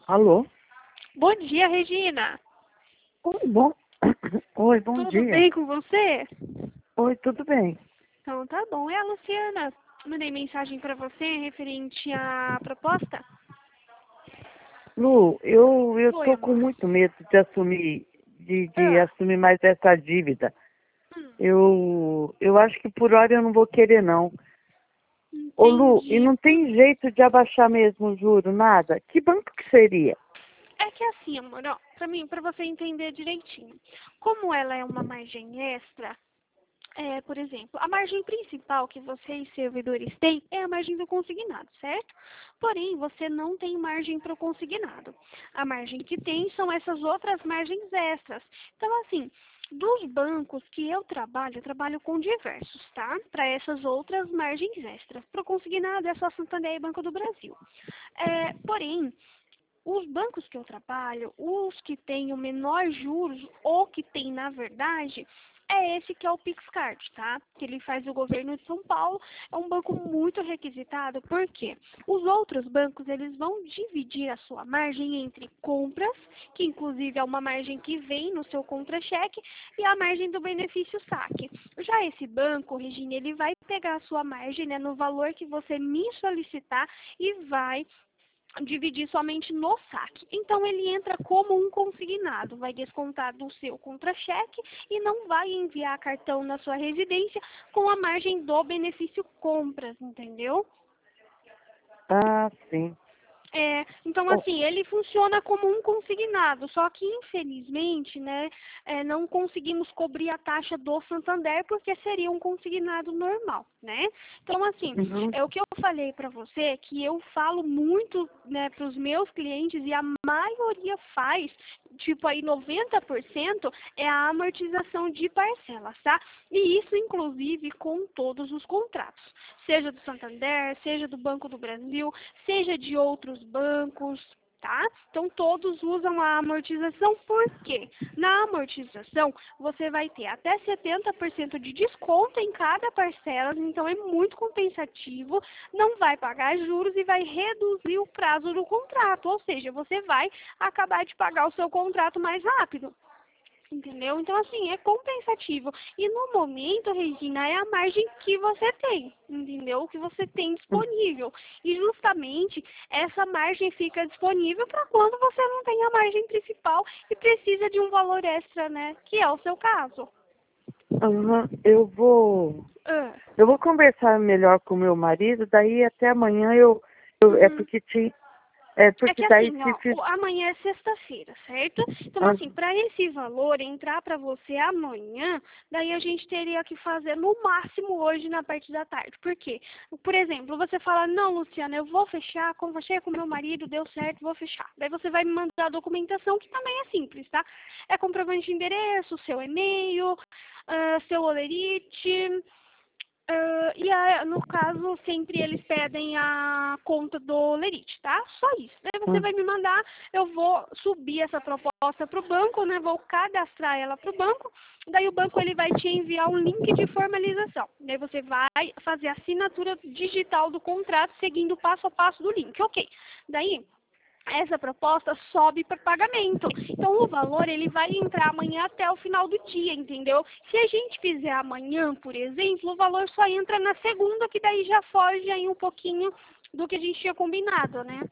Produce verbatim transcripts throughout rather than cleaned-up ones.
Alô? Bom dia, Regina. Oi, bom. Oi, bom Tudo dia. bem com você? Oi, tudo bem? Então tá bom. É a Luciana. Mandei mensagem para você referente à proposta. Lu, eu eu Oi, tô com amor. muito medo de assumir de, de Ah, assumir mais essa dívida. hum, Eu eu acho que por hora eu não vou querer não. Ô Lu, e entendi. não tem jeito de abaixar mesmo o juro, nada? Que banco que seria? É que assim, amor, ó, pra mim, para você entender direitinho. Como ela é uma margem extra, é, por exemplo, a margem principal que vocês servidores têm é a margem do consignado, certo? Porém, você não tem margem para o consignado. A margem que tem são essas outras margens extras. Então, assim, dos bancos que eu trabalho, eu trabalho com diversos, tá? Para essas outras margens extras. Para o consignado é só Santander e Banco do Brasil. É, porém, os bancos que eu trabalho, os que têm o menor juros, ou que tem, na verdade, é esse que é o PixCard, tá? Que ele faz o governo de São Paulo. É um banco muito requisitado, porque os outros bancos, eles vão dividir a sua margem entre compras, que inclusive é uma margem que vem no seu contra-cheque, e a margem do benefício saque. Já esse banco, Regina, ele vai pegar a sua margem, né, no valor que você me solicitar e vai dividir somente no saque. Então, ele entra como um consignado, vai descontar do seu contra-cheque e não vai enviar cartão na sua residência com a margem do benefício compras, entendeu? Ah, sim. É, então, Ô, assim, ele funciona como um consignado, só que, infelizmente, né, é, não conseguimos cobrir a taxa do Santander, porque seria um consignado normal, né? Então, assim, uhum. é o que eu falei para você, que eu falo muito, né, para os meus clientes, e a maioria faz, tipo aí noventa por cento, é a amortização de parcelas, tá? E isso, inclusive, com todos os contratos, seja do Santander, seja do Banco do Brasil, seja de outros bancos, tá? Então, todos usam a amortização, por quê? Na amortização, você vai ter até setenta por cento de desconto em cada parcela, então é muito compensativo, não vai pagar juros e vai reduzir o prazo do contrato, ou seja, você vai acabar de pagar o seu contrato mais rápido. Entendeu? Então, assim, é compensativo. E no momento, Regina, é a margem que você tem, entendeu? O que você tem disponível. E justamente essa margem fica disponível para quando você não tem a margem principal e precisa de um valor extra, né? Que é o seu caso. Aham, eu vou Ah, eu vou conversar melhor com meu marido, daí até amanhã eu, eu é uhum. porque tinha é É que porque daí assim, se ó, fiz o- amanhã é sexta-feira, certo? Então, ah, assim, para esse valor entrar para você amanhã, daí a gente teria que fazer no máximo hoje na parte da tarde. Por quê? Por exemplo, você fala, não, Luciana, eu vou fechar, conversei com meu marido, deu certo, vou fechar. Daí você vai me mandar a documentação, que também é simples, tá? É comprovante de endereço, seu e-mail, ah, seu olerite. Ah, e a- no caso, sempre eles pedem a conta do Lerite, tá? Só isso. Daí você ah, vai me mandar, eu vou subir essa proposta para o banco, né? Vou cadastrar ela para o banco. Daí o banco ele vai te enviar um link de formalização. Daí você vai fazer a assinatura digital do contrato seguindo o passo a passo do link. Ok. Daí essa proposta sobe para pagamento. Então, o valor ele vai entrar amanhã até o final do dia, entendeu? Se a gente fizer amanhã, por exemplo, o valor só entra na segunda, que daí já foge aí um pouquinho do que a gente tinha combinado, né?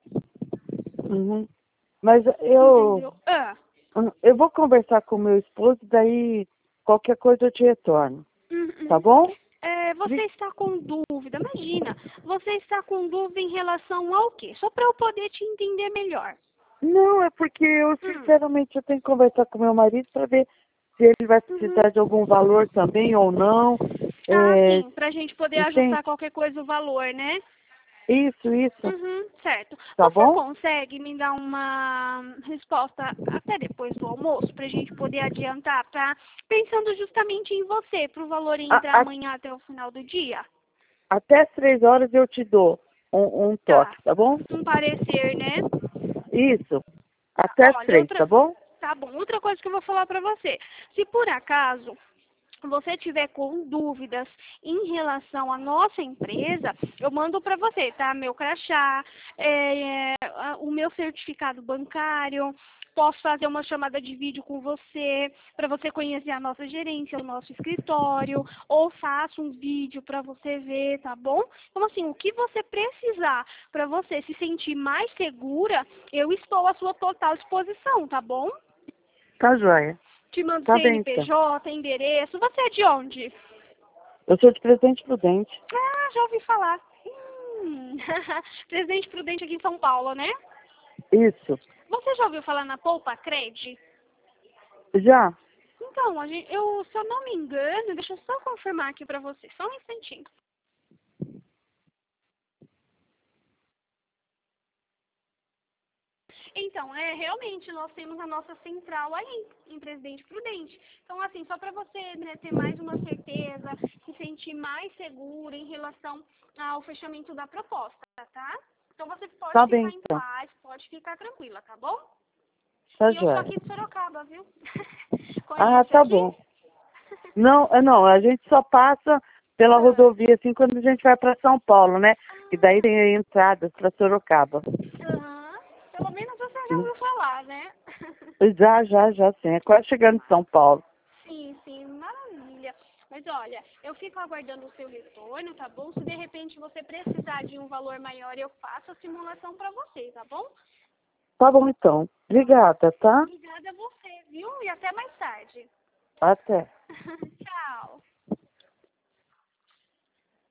uhum. Mas eu Entendeu? Ah, ah, eu vou conversar com meu esposo, daí qualquer coisa eu te retorno, tá uhum. bom? É, você Pri- está com dúvida, imagina, você está com dúvida em relação ao quê? Só para eu poder te entender melhor. Não, é porque eu Hum. sinceramente eu tenho que conversar com meu marido para ver se ele vai Uhum. precisar de algum valor também ou não. Ah, É, sim, para a gente poder entende? ajustar qualquer coisa o valor, né? Isso, isso, Uhum, certo. tá Você bom? consegue me dar uma resposta até depois do almoço, para a gente poder adiantar, pra, pensando justamente em você, para o valor A- entrar a- amanhã até o final do dia? até as três horas eu te dou um, um Tá. toque, tá bom? Um parecer, né? Isso, Tá. até as Olha, três, outra. tá bom? Tá bom. Outra coisa que eu vou falar para você. Se por acaso você tiver com dúvidas em relação à nossa empresa, eu mando para você, tá? Meu crachá, é, o meu certificado bancário, posso fazer uma chamada de vídeo com você, para você conhecer a nossa gerência, o nosso escritório, ou faço um vídeo para você ver, tá bom? Então, assim, o que você precisar para você se sentir mais segura, eu estou à sua total disposição, tá bom? Tá joia. Te mando Tá bem, então. C N P J, endereço. Você é de onde? Eu sou de Presidente Prudente. Ah, já ouvi falar. Hum. Presidente Prudente aqui em São Paulo, né? Isso. Você já ouviu falar na Poupa Cred? Já? Então, a gente, eu, se eu não me engano, deixa eu só confirmar aqui pra você, só um instantinho. Então, é, realmente, nós temos a nossa central aí, em Presidente Prudente. Então, assim, só para você, né, ter mais uma certeza, se sentir mais segura em relação ao fechamento da proposta, tá? Então, você pode Tá ficar bem, em então. paz, pode ficar tranquila, tá bom? Tá E eu sou joia. aqui de Sorocaba, viu? Ah, Conhece tá aqui? bom. Não, é, não, a gente só passa pela Ah, rodovia assim quando a gente vai para São Paulo, né? E daí tem a entrada para Sorocaba. aham. Pelo menos você já Hum. ouviu falar, né? Já, já, já sim. É quase chegando em São Paulo. Sim, sim, maravilha. Mas olha, eu fico aguardando o seu retorno, tá bom? Se de repente você precisar de um valor maior, eu faço a simulação para você, tá bom? Tá bom, então. Obrigada, tá? Obrigada a você, viu? E até mais tarde. Até. Tchau.